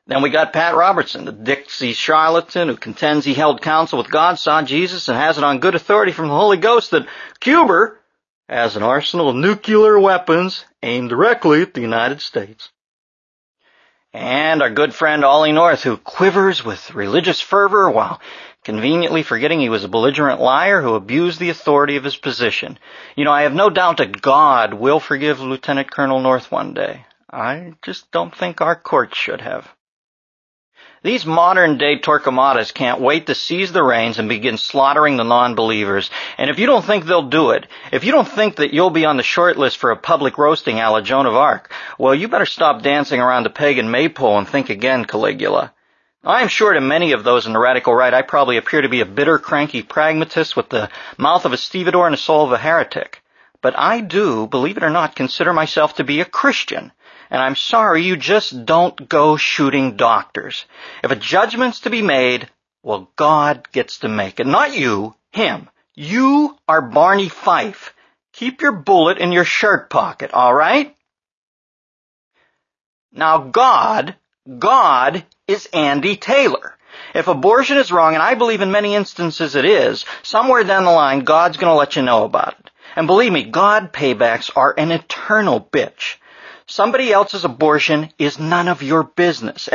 Then we got Pat Robertson, the Dixie charlatan who contends he held counsel with God, saw Jesus, and has it on good authority from the Holy Ghost that Cuba has an arsenal of nuclear weapons aimed directly at the United States. And our good friend Ollie North, who quivers with religious fervor while conveniently forgetting he was a belligerent liar who abused the authority of his position. You know, I have no doubt that God will forgive Lieutenant Colonel North one day. I just don't think our courts should have. These modern-day Torquemadas can't wait to seize the reins and begin slaughtering the non-believers. And if you don't think they'll do it, if you don't think that you'll be on the short list for a public roasting a la Joan of Arc, well, you better stop dancing around the pagan maypole and think again, Caligula. I'm sure to many of those in the radical right, I probably appear to be a bitter, cranky pragmatist with the mouth of a stevedore and the soul of a heretic. But I do, believe it or not, consider myself to be a Christian. And I'm sorry, you just don't go shooting doctors. If a judgment's to be made, well, God gets to make it. Not you, him. You are Barney Fife. Keep your bullet in your shirt pocket, all right? Now, God is Andy Taylor. If abortion is wrong, and I believe in many instances it is, somewhere down the line, God's going to let you know about it. And believe me, God paybacks are an eternal bitch. Somebody else's abortion is none of your business.